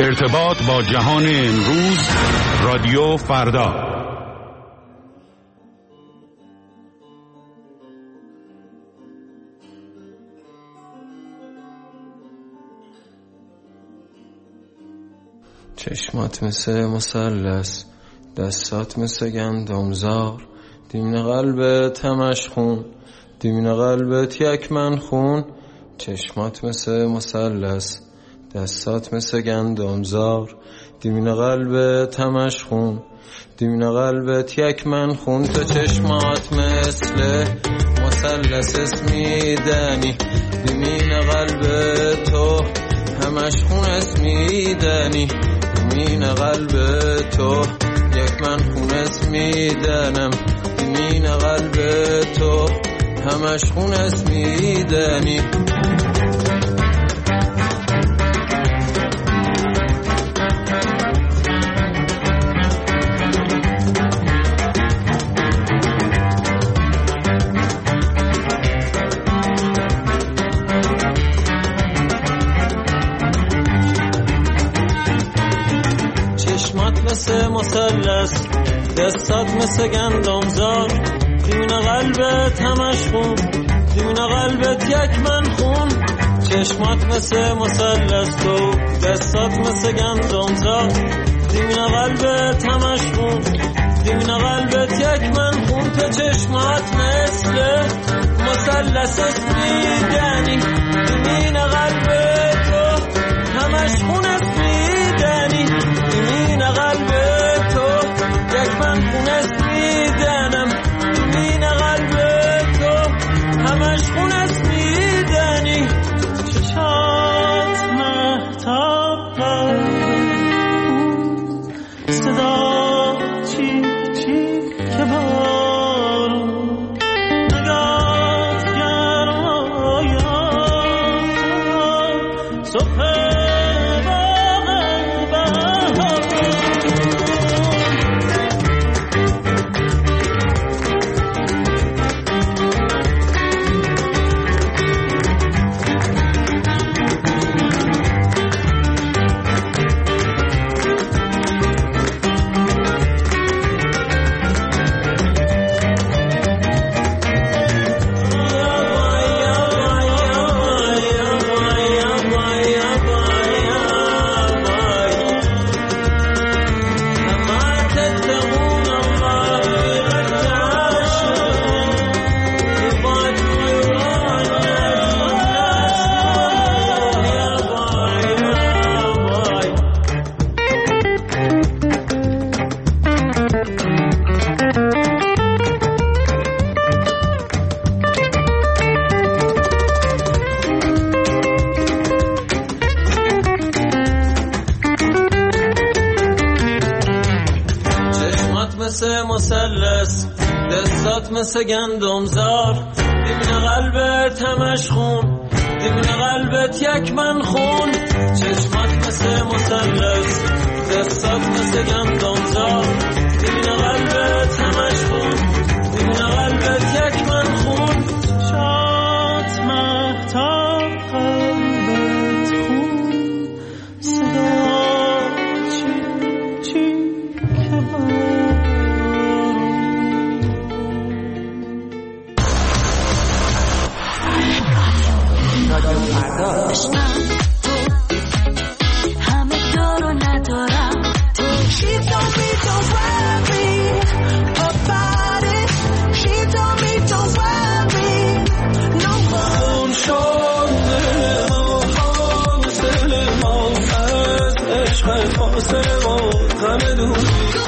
ارتباط با جهان امروز، رادیو فردا. چشمات مثل مثلث، دستات مثل گندمزار، دیمن قلبت همش خون، دیمن قلبت یک من خون. چشمات مثل مثلث، دستات مثل گندمزار، دیمن قلبت همش خون، دیمن قلبت یک من خون. تو چشمات مثل مثلث اسمیدنی، دیمن قلبت تو همش خون اسمیدنی، دیمن قلبت تو یک من خون اسمیدنم، دیمن قلبت تو همش خون اسمیدنی. مثل مثلث، دستات مثل گندمزار، دیمن قلبت همش خون، دیمن قلبت یک من خون. چشمات مثل مثلث، تو دستات مثل گندمزار، دیمن قلبت همش خون، دیمن قلبت یک من خون. تو چشمات مثل مثلث اسمیدنی، دیمن قلبت تو همش خون اسمیدنی، دیمن قلبت تو یک من خون اسمیدنم، دیمن قلبت تو همش خون اسمیدنی. چشات مهتاب صدا چیک چیک که بارون، نگات گرمای صبح مثلث، دستات مثل گندمزار، دیمن قلبت همش خون، دیمن قلبت یک من خون. چشمات مثل مثلث، دستات مثل گندمزار، دیمن قلبت همش خون، دیمن قلبت یک من خون. چشمات مهتاب قلبت خون، صدا چیک چیک که همه دارو ندارم تو. She told me don't worry about it. She told me don't worry no more. شده حاصل ما از عشق فاصله ما غم دور.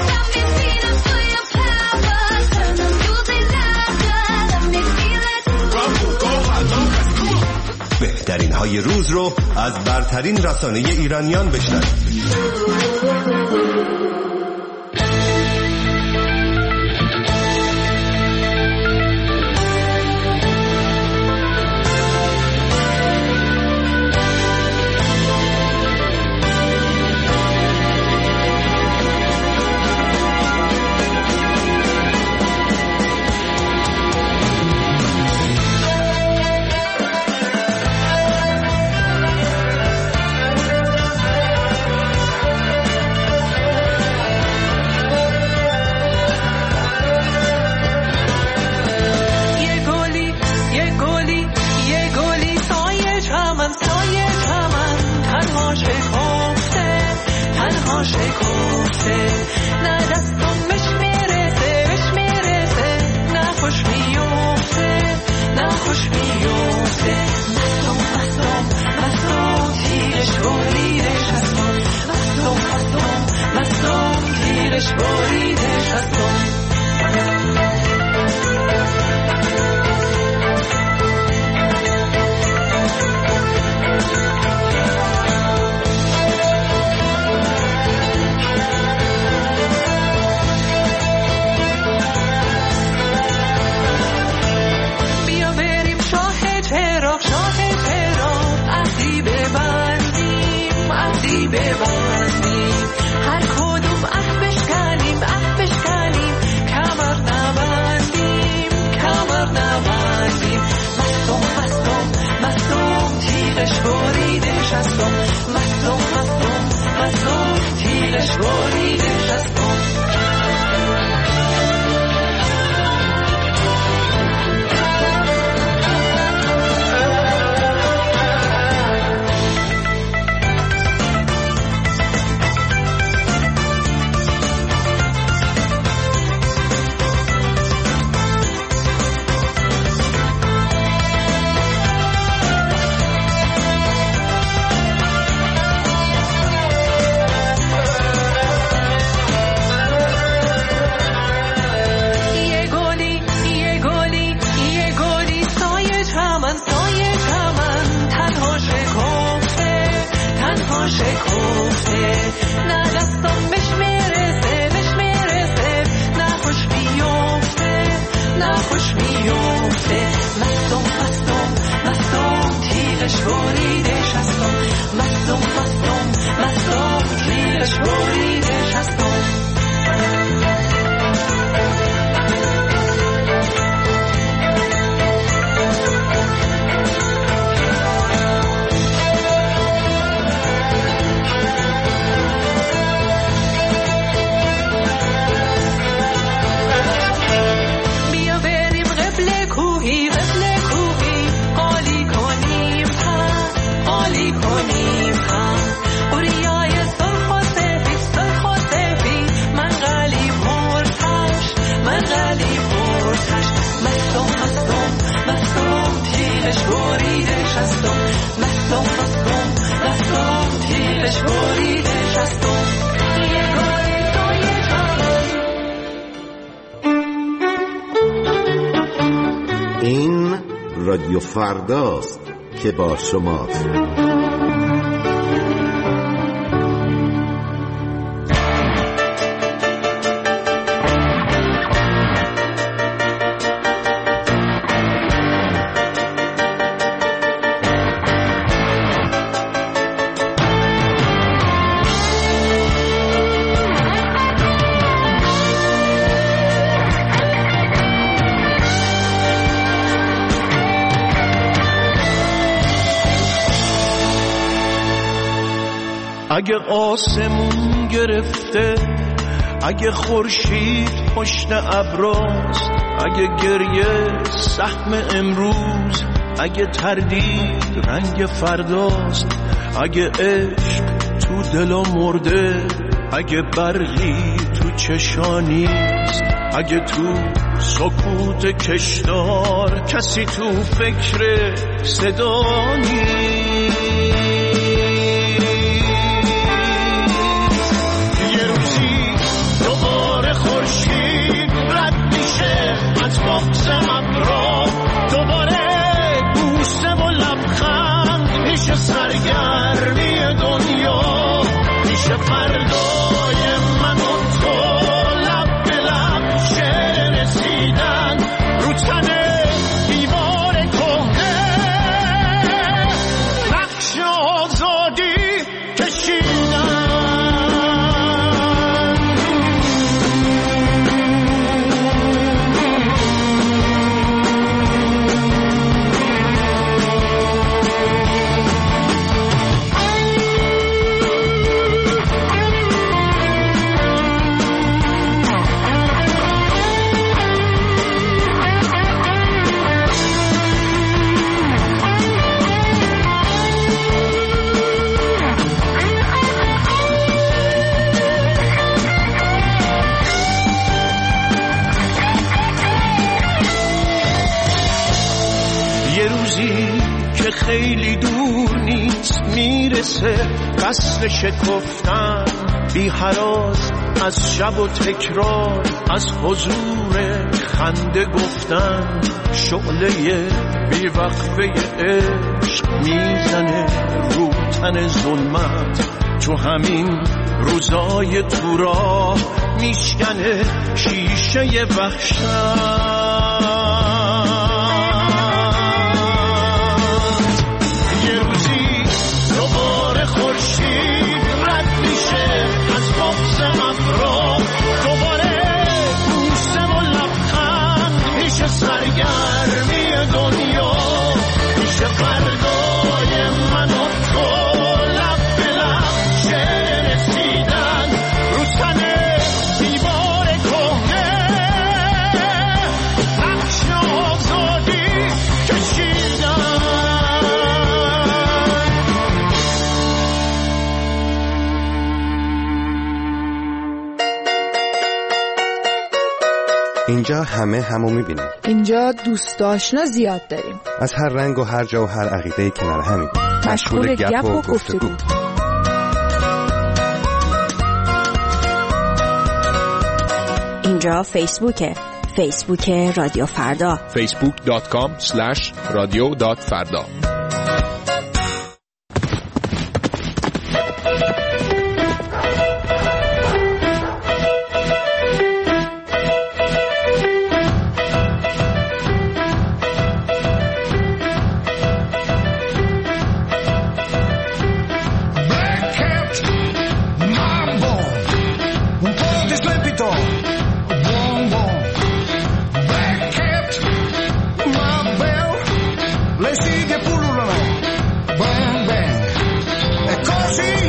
بهترین های روز رو از برترین رسانه ایرانیان بشنوید. تیغش بریده شستم. ببندیم هر کدوم بشکنیم کمر نبندیم مستم تیغش بریده شستم. مستم تیغش بریده شستم. نه دستم بهش میرسه نه خوش بیفته. مستم تیغش بریده شستم. مستم تیغش بریده شستم. این رادیو فرداست که با شماست. اگه آسمون گرفته، اگه خورشید پشت ابراست، اگه گریه سهم امروز، اگه تردید رنگ فرداست، اگه عشق تو دلا مرده، اگه برقی تو چشانیست، اگه تو سکوت کشدار کسی تو فکر صدا نیست. یه روزی دوباره خورشید رد میشه از بغض ابرا، دوباره بوسه و لبخند میشه سرگرمی دنیا، میشه فردای من و تو لب به لب شعر رسیدن رو تن دیوار کهنه، نقش آزادی کشیدن. که خیلی دور نیست میرسه قصر شکفتن، بی هراس از شب و تکرار، از حضور خنده گفتن، شعله بیوقفه عشق میزنه رو تن ظلمت. تو همین روزای تو راه میشکنه شیشه وحشت. یه روزی دوباره خورشید رد میشه از بغض ابرا، دوباره بوسه و لبخند میشه سرگرمی دنیا، میشه فردای من و تو لب به لب شعر رسیدن رو تن دیوار کهنه، نقش آزادی کشیدن. اینجا همه همو میبینیم. اینجا دوست آشنا زیاد داریم، از هر رنگ و هر جا و هر عقیده کنار همیم، مشغول گپ و گفتگو. اینجا فیسبوک رادیو فردا، facebook.com/radio.farda. Le sigue pullulano, bang bang, e così